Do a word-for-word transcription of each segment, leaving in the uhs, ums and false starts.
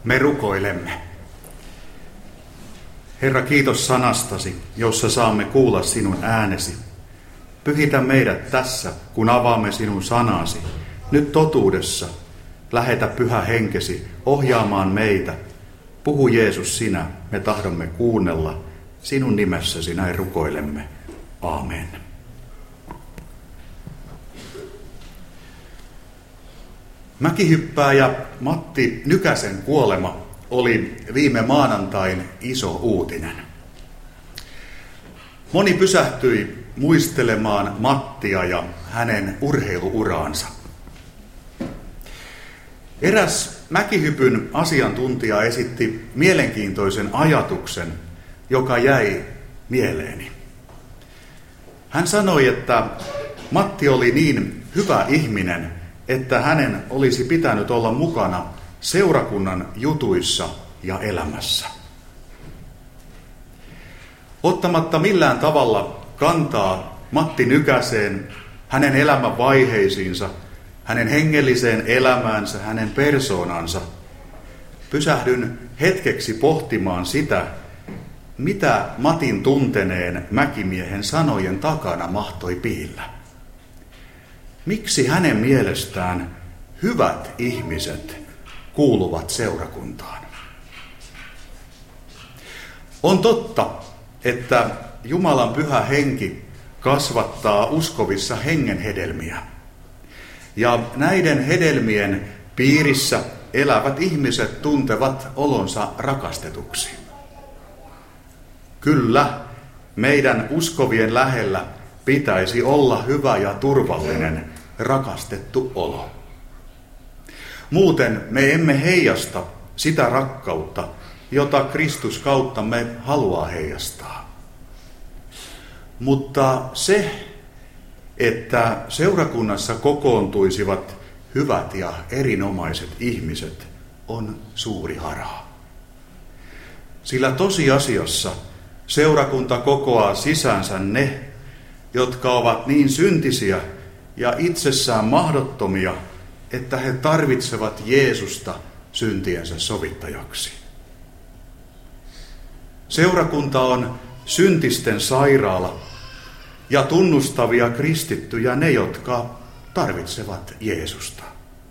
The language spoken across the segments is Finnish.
Me rukoilemme. Herra, kiitos sanastasi, jossa saamme kuulla sinun äänesi. Pyhitä meidät tässä, kun avaamme sinun sanasi. Nyt totuudessa. Lähetä Pyhä Henkesi ohjaamaan meitä. Puhu Jeesus sinä, me tahdomme kuunnella. Sinun nimessäsi näin rukoilemme. Aamen. Mäkihyppääjä Matti Nykäsen kuolema oli viime maanantain iso uutinen. Moni pysähtyi muistelemaan Mattia ja hänen urheiluuraansa. Eräs mäkihypyn asiantuntija esitti mielenkiintoisen ajatuksen, joka jäi mieleeni. Hän sanoi, että Matti oli niin hyvä ihminen, että hänen olisi pitänyt olla mukana seurakunnan jutuissa ja elämässä. Ottamatta millään tavalla kantaa Matti Nykäseen, hänen elämän vaiheisiinsa, hänen hengelliseen elämäänsä, hänen persoonansa, pysähdyn hetkeksi pohtimaan sitä, mitä Matin tunteneen mäkimiehen sanojen takana mahtoi piillä. Miksi hänen mielestään hyvät ihmiset kuuluvat seurakuntaan? On totta, että Jumalan Pyhä Henki kasvattaa uskovissa hengen hedelmiä. Ja näiden hedelmien piirissä elävät ihmiset tuntevat olonsa rakastetuksi. Kyllä, meidän uskovien lähellä pitäisi olla hyvä ja turvallinen, rakastettu olo. Muuten me emme heijasta sitä rakkautta, jota Kristus kauttamme haluaa heijastaa. Mutta se, että seurakunnassa kokoontuisivat hyvät ja erinomaiset ihmiset, on suuri harha. Sillä tosiasiassa seurakunta kokoaa sisäänsä ne, jotka ovat niin syntisiä ja itsessään mahdottomia, että he tarvitsevat Jeesusta syntiensä sovittajaksi. Seurakunta on syntisten sairaala ja tunnustavia kristittyjä ne, jotka tarvitsevat Jeesusta.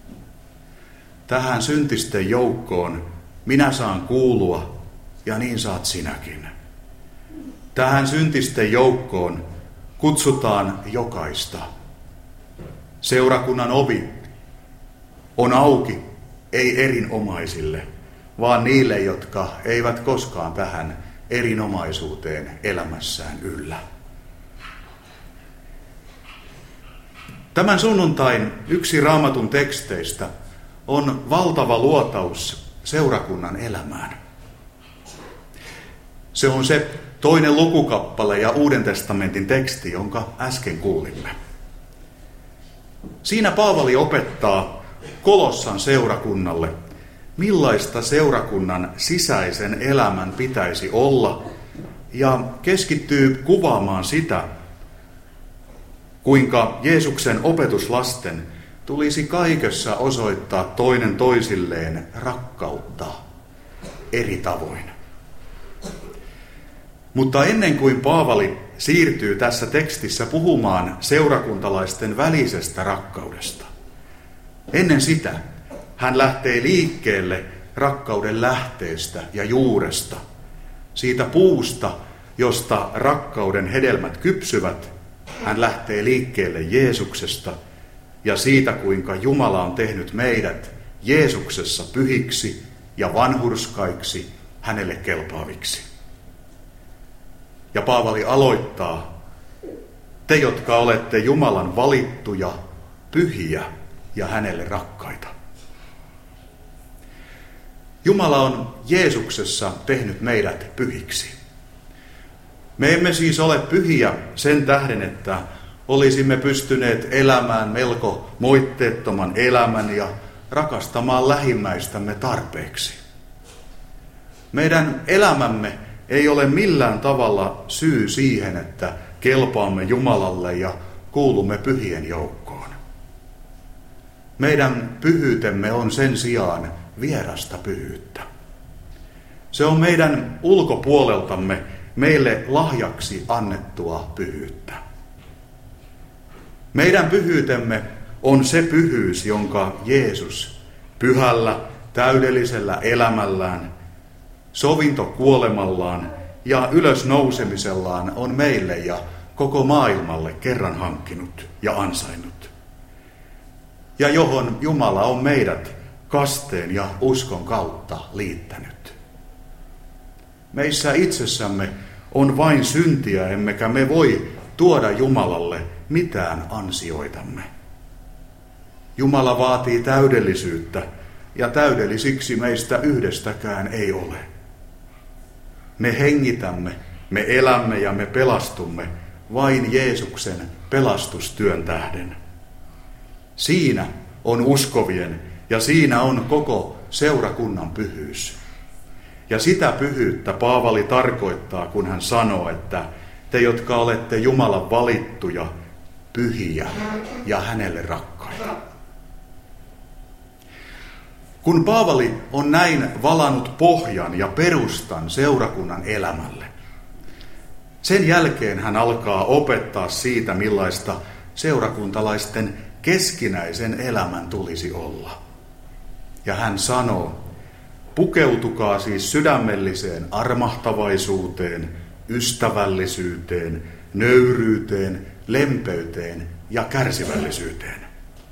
Tähän syntisten joukkoon minä saan kuulua ja niin saat sinäkin. Tähän syntisten joukkoon kutsutaan jokaista. Seurakunnan ovi on auki, ei erinomaisille, vaan niille, jotka eivät koskaan tähän erinomaisuuteen elämässään yllä. Tämän sunnuntain yksi Raamatun teksteistä on valtava luotaus seurakunnan elämään. Se on se toinen lukukappale ja Uuden testamentin teksti, jonka äsken kuulimme. Siinä Paavali opettaa Kolossan seurakunnalle, millaista seurakunnan sisäisen elämän pitäisi olla, ja keskittyy kuvaamaan sitä, kuinka Jeesuksen opetuslasten tulisi kaikessa osoittaa toinen toisilleen rakkautta eri tavoin. Mutta ennen kuin Paavali siirtyy tässä tekstissä puhumaan seurakuntalaisten välisestä rakkaudesta, ennen sitä hän lähtee liikkeelle rakkauden lähteestä ja juuresta, siitä puusta, josta rakkauden hedelmät kypsyvät. Hän lähtee liikkeelle Jeesuksesta ja siitä, kuinka Jumala on tehnyt meidät Jeesuksessa pyhiksi ja vanhurskaiksi, hänelle kelpaaviksi. Ja Paavali aloittaa, te, jotka olette Jumalan valittuja, pyhiä ja hänelle rakkaita. Jumala on Jeesuksessa tehnyt meidät pyhiksi. Me emme siis ole pyhiä sen tähden, että olisimme pystyneet elämään melko moitteettoman elämän ja rakastamaan lähimmäistämme tarpeeksi. Meidän elämämme ei ole millään tavalla syy siihen, että kelpaamme Jumalalle ja kuulumme pyhien joukkoon. Meidän pyhyytemme on sen sijaan vierasta pyhyyttä. Se on meidän ulkopuoleltamme meille lahjaksi annettua pyhyyttä. Meidän pyhyytemme on se pyhyys, jonka Jeesus pyhällä, täydellisellä elämällään, sovintokuolemallaan ja ylösnousemisellaan on meille ja koko maailmalle kerran hankkinut ja ansainnut. Ja johon Jumala on meidät kasteen ja uskon kautta liittänyt. Meissä itsessämme on vain syntiä, emmekä me voi tuoda Jumalalle mitään ansioitamme. Jumala vaatii täydellisyyttä, ja täydellisiksi meistä yhdestäkään ei ole. Me hengitämme, me elämme ja me pelastumme vain Jeesuksen pelastustyön tähden. Siinä on uskovien ja siinä on koko seurakunnan pyhyys. Ja sitä pyhyyttä Paavali tarkoittaa, kun hän sanoo, että te, jotka olette Jumalan valittuja, pyhiä ja hänelle rakkaita. Kun Paavali on näin valannut pohjan ja perustan seurakunnan elämälle, sen jälkeen hän alkaa opettaa siitä, millaista seurakuntalaisten keskinäisen elämän tulisi olla. Ja hän sanoo, pukeutukaa siis sydämelliseen armahtavaisuuteen, ystävällisyyteen, nöyryyteen, lempeyteen ja kärsivällisyyteen.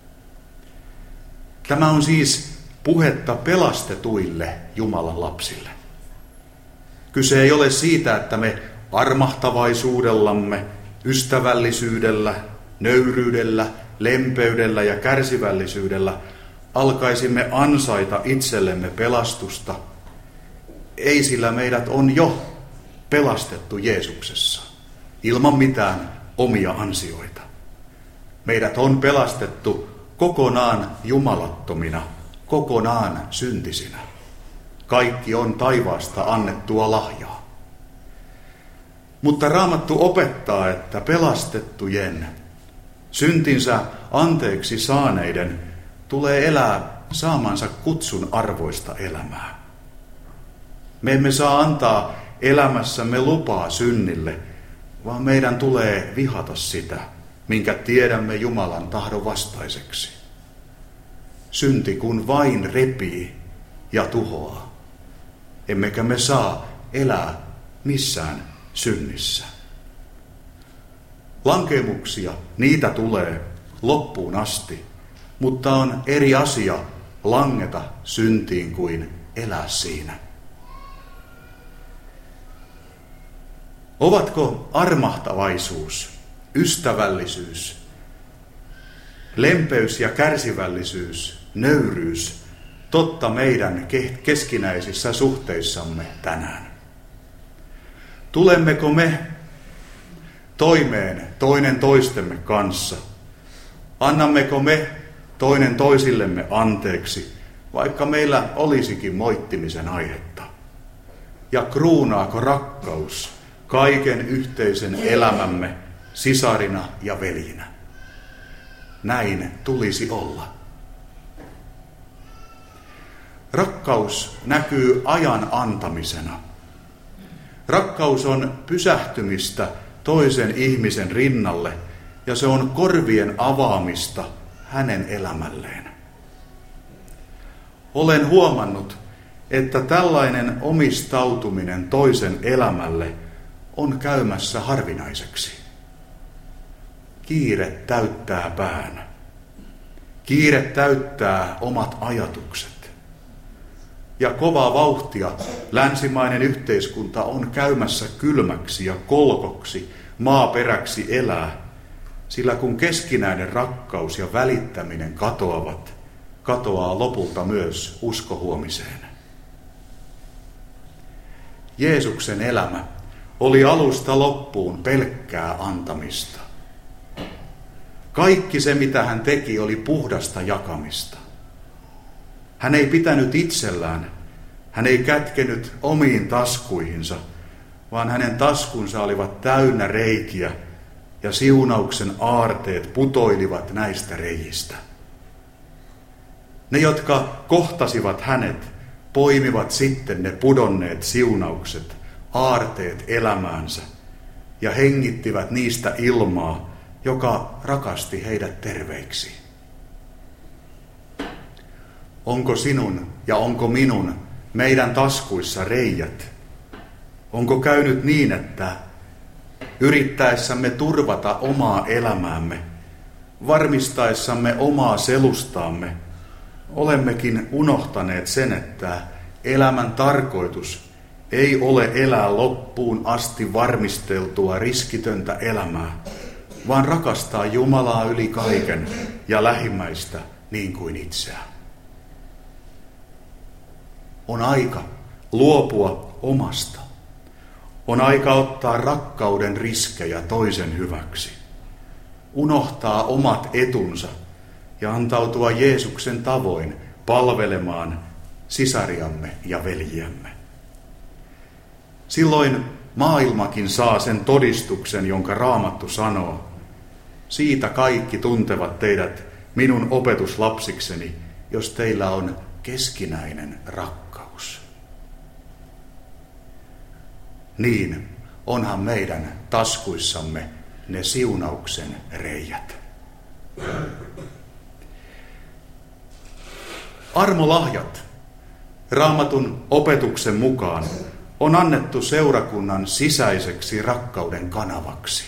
Tämä on siis puhetta pelastetuille Jumalan lapsille. Kyse ei ole siitä, että me armahtavaisuudellamme, ystävällisyydellä, nöyryydellä, lempeydellä ja kärsivällisyydellä alkaisimme ansaita itsellemme pelastusta. Ei, sillä meidät on jo pelastettu Jeesuksessa, ilman mitään omia ansioita. Meidät on pelastettu kokonaan jumalattomina, kokonaan syntisinä. Kaikki on taivaasta annettua lahjaa. Mutta Raamattu opettaa, että pelastettujen, syntinsä anteeksi saaneiden tulee elää saamansa kutsun arvoista elämää. Me emme saa antaa elämässämme lupaa synnille, vaan meidän tulee vihata sitä, minkä tiedämme Jumalan tahdon vastaiseksi. Synti kun vain repii ja tuhoaa, emmekä me saa elää missään synnissä. Lankeemuksia, niitä tulee loppuun asti, mutta on eri asia langeta syntiin kuin elää siinä. Ovatko armahtavaisuus, ystävällisyys, lempeys ja kärsivällisyys, nöyryys totta meidän keskinäisissä suhteissamme tänään? Tulemmeko me toimeen toinen toistemme kanssa? Annammeko me toinen toisillemme anteeksi, vaikka meillä olisikin moittimisen aihetta? Ja kruunaako rakkaus kaiken yhteisen elämämme sisarina ja veljinä? Näin tulisi olla. Rakkaus näkyy ajan antamisena. Rakkaus on pysähtymistä toisen ihmisen rinnalle ja se on korvien avaamista hänen elämälleen. Olen huomannut, että tällainen omistautuminen toisen elämälle on käymässä harvinaiseksi. Kiire täyttää pään. Kiire täyttää omat ajatukset. Ja kovaa vauhtia länsimainen yhteiskunta on käymässä kylmäksi ja kolkoksi maaperäksi elää, sillä kun keskinäinen rakkaus ja välittäminen katoavat, katoaa lopulta myös usko huomiseen. Jeesuksen elämä oli alusta loppuun pelkkää antamista. Kaikki se, mitä hän teki, oli puhdasta jakamista. Hän ei pitänyt itsellään, hän ei kätkenyt omiin taskuihinsa, vaan hänen taskunsa olivat täynnä reikiä ja siunauksen aarteet putoilivat näistä reijistä. Ne, jotka kohtasivat hänet, poimivat sitten ne pudonneet siunaukset, aarteet elämäänsä ja hengittivät niistä ilmaa, joka rakasti heidät terveiksi. Onko sinun ja onko minun meidän taskuissa reijät? Onko käynyt niin, että yrittäessämme turvata omaa elämäämme, varmistaessamme omaa selustaamme, olemmekin unohtaneet sen, että elämän tarkoitus ei ole elää loppuun asti varmisteltua riskitöntä elämää, vaan rakastaa Jumalaa yli kaiken ja lähimmäistä niin kuin itseään. On aika luopua omasta. On aika ottaa rakkauden riskejä toisen hyväksi. Unohtaa omat etunsa ja antautua Jeesuksen tavoin palvelemaan sisariamme ja veljiämme. Silloin maailmakin saa sen todistuksen, jonka Raamattu sanoo. Siitä kaikki tuntevat teidät minun opetuslapsikseni, jos teillä on keskinäinen rakkaus. Niin, onhan meidän taskuissamme ne siunauksen reijät. Armolahjat Raamatun opetuksen mukaan on annettu seurakunnan sisäiseksi rakkauden kanavaksi.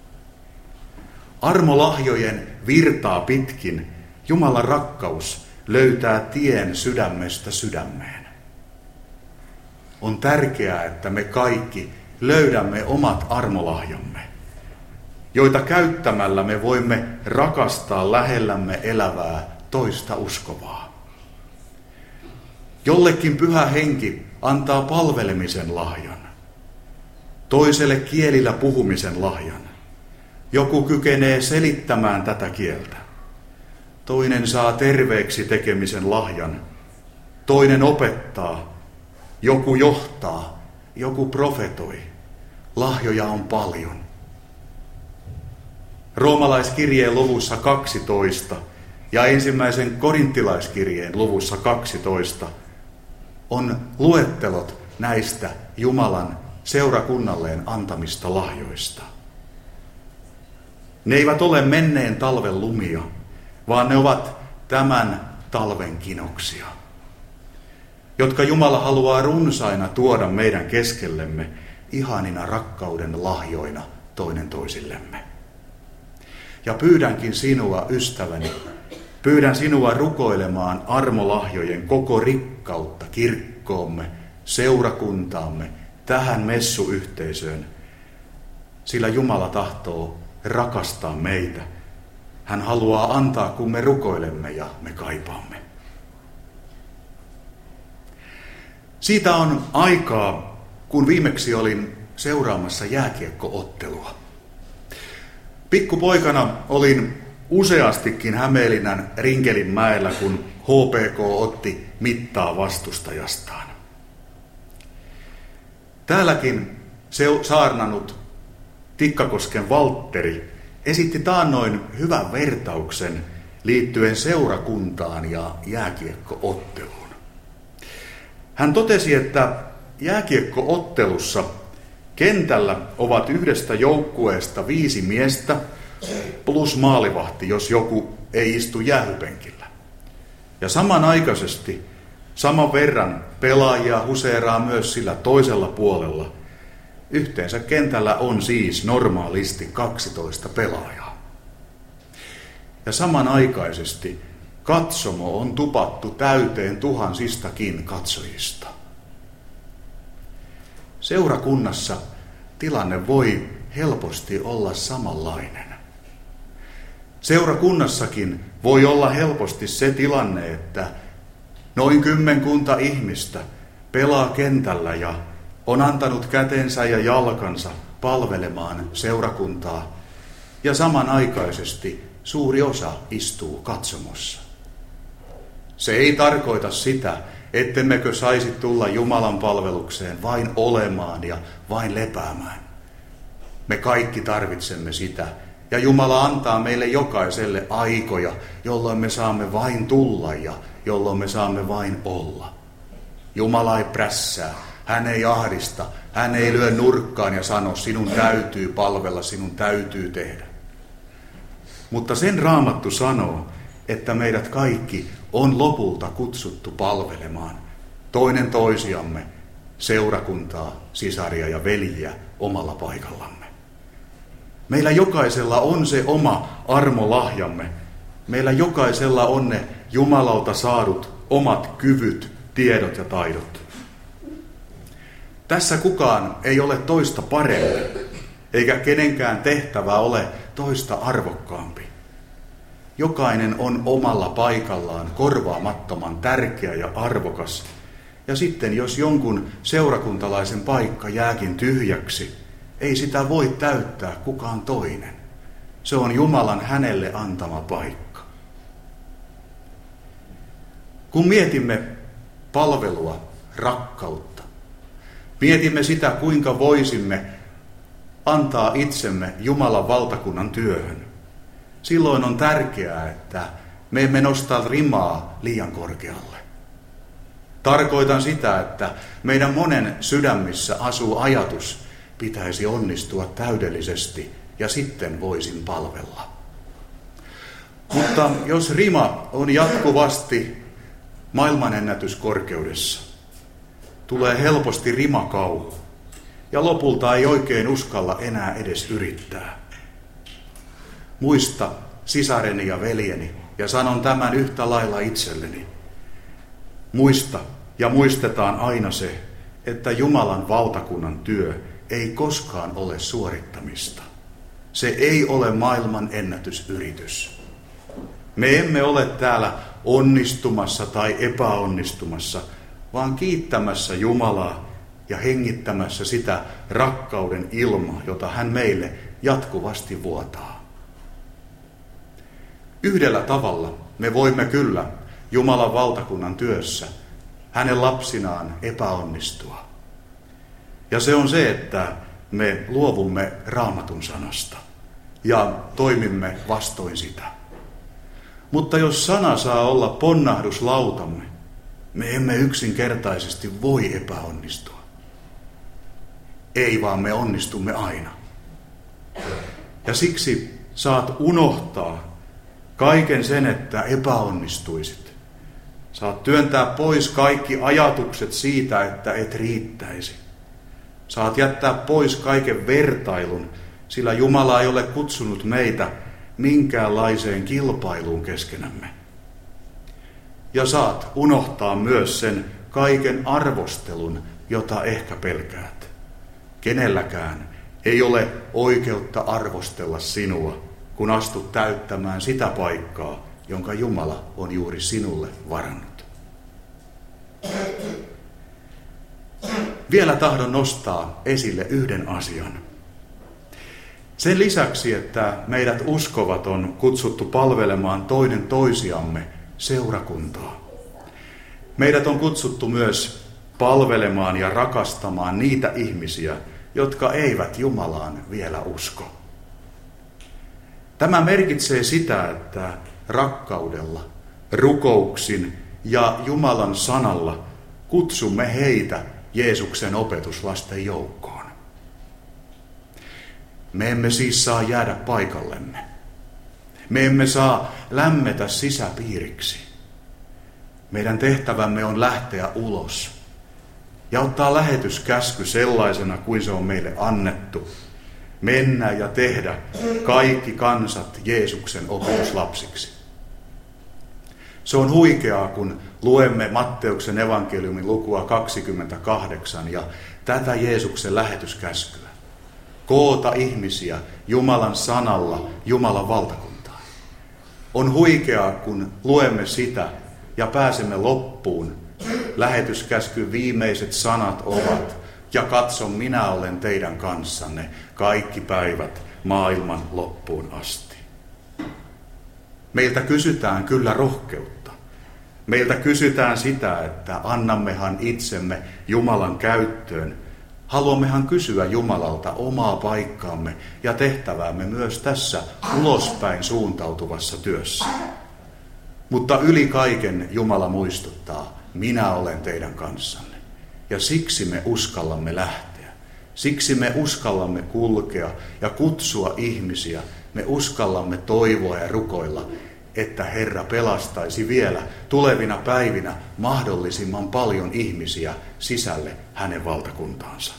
Armolahjojen virtaa pitkin Jumalan rakkaus löytää tien sydämestä sydämeen. On tärkeää, että me kaikki löydämme omat armolahjamme, joita käyttämällä me voimme rakastaa lähellämme elävää toista uskovaa. Jollekin Pyhä Henki antaa palvelemisen lahjan, toiselle kielillä puhumisen lahjan. Joku kykenee selittämään tätä kieltä. Toinen saa terveeksi tekemisen lahjan. Toinen opettaa. Joku johtaa. Joku profetoi. Lahjoja on paljon. Roomalaiskirjeen luvussa kaksitoista ja ensimmäisen korinttilaiskirjeen luvussa kaksitoista on luettelot näistä Jumalan seurakunnalleen antamista lahjoista. Ne eivät ole menneen talven lumia, vaan ne ovat tämän talven kinoksia, jotka Jumala haluaa runsaina tuoda meidän keskellemme ihanina rakkauden lahjoina toinen toisillemme. Ja pyydänkin sinua, ystäväni, pyydän sinua rukoilemaan armolahjojen koko rikkautta kirkkoomme, seurakuntaamme, tähän messuyhteisöön, sillä Jumala tahtoo rakastaa meitä. Hän haluaa antaa, kun me rukoilemme ja me kaipaamme. Siitä on aikaa, kun viimeksi olin seuraamassa jääkiekko-ottelua. Pikkupoikana olin useastikin Hämeenlinnan Rinkelinmäellä, kun H P K otti mittaa vastustajastaan. Täälläkin saarnannut Tikkakosken Valtteri esitti taannoin hyvän vertauksen liittyen seurakuntaan ja jääkiekko-otteluun. Hän totesi, että jääkiekko-ottelussa kentällä ovat yhdestä joukkueesta viisi miestä plus maalivahti, jos joku ei istu jäähypenkillä. Ja samanaikaisesti saman verran pelaajia huseeraa myös sillä toisella puolella. Yhteensä kentällä on siis normaalisti kaksitoista pelaajaa. Ja samanaikaisesti katsomo on tupattu täyteen tuhansistakin katsojista. Seurakunnassa tilanne voi helposti olla samanlainen. Seurakunnassakin voi olla helposti se tilanne, että noin kymmenkunta ihmistä pelaa kentällä ja on antanut kätensä ja jalkansa palvelemaan seurakuntaa, ja samanaikaisesti suuri osa istuu katsomossa. Se ei tarkoita sitä, ettemmekö saisi tulla Jumalan palvelukseen vain olemaan ja vain lepäämään. Me kaikki tarvitsemme sitä, ja Jumala antaa meille jokaiselle aikoja, jolloin me saamme vain tulla ja jolloin me saamme vain olla. Jumala ei prässää, hän ei ahdista, hän ei lyö nurkkaan ja sano, sinun täytyy palvella, sinun täytyy tehdä. Mutta sen Raamattu sanoo, että meidät kaikki on lopulta kutsuttu palvelemaan toinen toisiamme, seurakuntaa, sisaria ja veljiä omalla paikallamme. Meillä jokaisella on se oma armolahjamme. Meillä jokaisella on ne Jumalalta saadut omat kyvyt, tiedot ja taidot. Tässä kukaan ei ole toista parempi, eikä kenenkään tehtävä ole toista arvokkaampi. Jokainen on omalla paikallaan korvaamattoman tärkeä ja arvokas. Ja sitten jos jonkun seurakuntalaisen paikka jääkin tyhjäksi, ei sitä voi täyttää kukaan toinen. Se on Jumalan hänelle antama paikka. Kun mietimme palvelua, rakkautta, mietimme sitä, kuinka voisimme antaa itsemme Jumalan valtakunnan työhön, silloin on tärkeää, että me emme nosta rimaa liian korkealle. Tarkoitan sitä, että meidän monen sydämissä asuu ajatus, pitäisi onnistua täydellisesti ja sitten voisin palvella. Mutta jos rima on jatkuvasti maailmanennätyskorkeudessa, tulee helposti rimakauhu ja lopulta ei oikein uskalla enää edes yrittää. Muista sisareni ja veljeni, ja sanon tämän yhtä lailla itselleni. Muista ja muistetaan aina se, että Jumalan valtakunnan työ ei koskaan ole suorittamista. Se ei ole maailman ennätysyritys. Me emme ole täällä onnistumassa tai epäonnistumassa, vaan kiittämässä Jumalaa ja hengittämässä sitä rakkauden ilmaa, jota hän meille jatkuvasti vuotaa. Yhdellä tavalla me voimme kyllä Jumalan valtakunnan työssä hänen lapsinaan epäonnistua. Ja se on se, että me luovumme Raamatun sanasta ja toimimme vastoin sitä. Mutta jos sana saa olla ponnahduslautamme, me emme yksinkertaisesti voi epäonnistua. Ei, vaan me onnistumme aina. Ja siksi saat unohtaa kaiken sen, että epäonnistuisit. Saat työntää pois kaikki ajatukset siitä, että et riittäisi. Saat jättää pois kaiken vertailun, sillä Jumala ei ole kutsunut meitä minkäänlaiseen kilpailuun keskenämme. Ja saat unohtaa myös sen kaiken arvostelun, jota ehkä pelkäät. Kenelläkään ei ole oikeutta arvostella sinua, kun astut täyttämään sitä paikkaa, jonka Jumala on juuri sinulle varannut. Vielä tahdon nostaa esille yhden asian. Sen lisäksi, että meidät uskovat on kutsuttu palvelemaan toinen toisiamme seurakuntaa. Meidät on kutsuttu myös palvelemaan ja rakastamaan niitä ihmisiä, jotka eivät Jumalaan vielä usko. Tämä merkitsee sitä, että rakkaudella, rukouksin ja Jumalan sanalla kutsumme heitä Jeesuksen opetuslasten joukkoon. Me emme siis saa jäädä paikallemme. Me emme saa lämmetä sisäpiiriksi. Meidän tehtävämme on lähteä ulos ja ottaa lähetyskäsky sellaisena kuin se on meille annettu. Mennä ja tehdä kaikki kansat Jeesuksen opetuslapsiksi. Se on huikeaa, kun luemme Matteuksen evankeliumin lukua kaksikymmentäkahdeksan ja tätä Jeesuksen lähetyskäskyä. Koota ihmisiä Jumalan sanalla Jumalan valtakuntaan. On huikeaa, kun luemme sitä ja pääsemme loppuun. Lähetyskäskyn viimeiset sanat ovat: ja katso, minä olen teidän kanssanne kaikki päivät maailman loppuun asti. Meiltä kysytään kyllä rohkeutta. Meiltä kysytään sitä, että annammehan itsemme Jumalan käyttöön. Haluammehan kysyä Jumalalta omaa paikkaamme ja tehtäväämme myös tässä ulospäin suuntautuvassa työssä. Mutta yli kaiken Jumala muistuttaa, minä olen teidän kanssanne. Ja siksi me uskallamme lähteä. Siksi me uskallamme kulkea ja kutsua ihmisiä. Me uskallamme toivoa ja rukoilla, että Herra pelastaisi vielä tulevina päivinä mahdollisimman paljon ihmisiä sisälle hänen valtakuntaansa.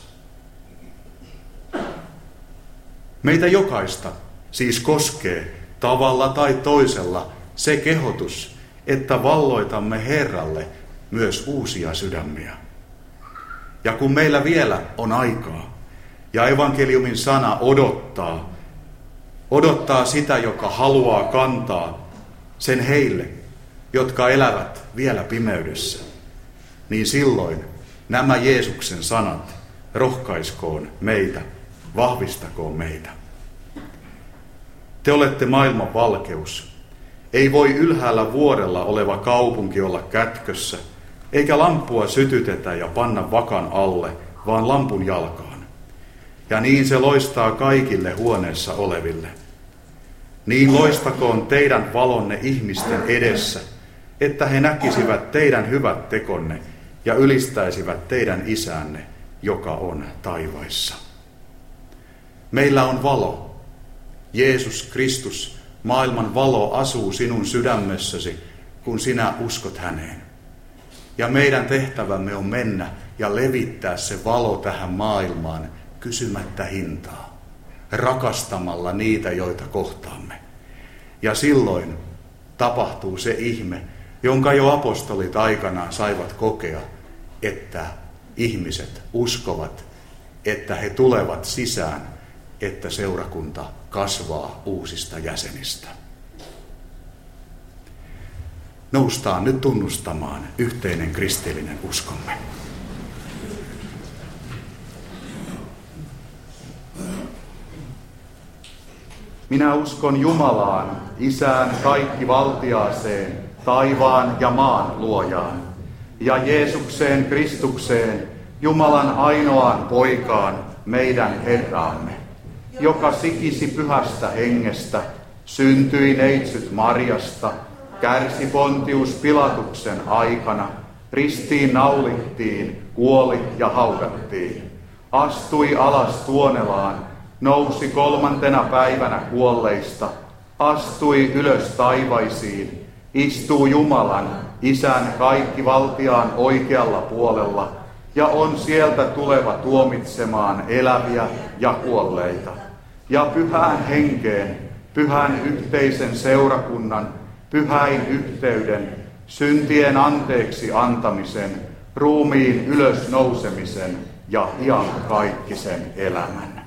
Meitä jokaista siis koskee tavalla tai toisella se kehotus, että valloitamme Herralle myös uusia sydämiä. Ja kun meillä vielä on aikaa ja evankeliumin sana odottaa, odottaa sitä, joka haluaa kantaa sen heille, jotka elävät vielä pimeydessä, niin silloin nämä Jeesuksen sanat rohkaiskoon meitä, vahvistakoon meitä. Te olette maailman valkeus. Ei voi ylhäällä vuorella oleva kaupunki olla kätkössä, eikä lampua sytytetä ja panna vakan alle, vaan lampun jalkaan. Ja niin se loistaa kaikille huoneessa oleville. Niin loistakoon teidän valonne ihmisten edessä, että he näkisivät teidän hyvät tekonne ja ylistäisivät teidän isänne, joka on taivaissa. Meillä on valo. Jeesus Kristus, maailman valo, asuu sinun sydämessäsi, kun sinä uskot häneen. Ja meidän tehtävämme on mennä ja levittää se valo tähän maailmaan kysymättä hintaa, rakastamalla niitä, joita kohtaamme. Ja silloin tapahtuu se ihme, jonka jo apostolit aikanaan saivat kokea, että ihmiset uskovat, että he tulevat sisään, että seurakunta kasvaa uusista jäsenistä. Noustaan nyt tunnustamaan yhteinen kristillinen uskomme. Minä uskon Jumalaan, Isään kaikkivaltiaaseen, taivaan ja maan luojaan, ja Jeesukseen Kristukseen, Jumalan ainoaan poikaan, meidän Herraamme, joka sikisi pyhästä hengestä, syntyi neitsyt Marjasta, kärsi Pontius Pilatuksen aikana, ristiin naulittiin, kuoli ja haudattiin, astui alas Tuonelaan, nousi kolmantena päivänä kuolleista, astui ylös taivaisiin, istuu Jumalan, Isän kaikkivaltiaan oikealla puolella, ja on sieltä tuleva tuomitsemaan eläviä ja kuolleita. Ja pyhään henkeen, pyhän yhteisen seurakunnan, pyhäin yhteyden, syntien anteeksi antamisen, ruumiin ylös nousemisen ja iankaikkisen elämän.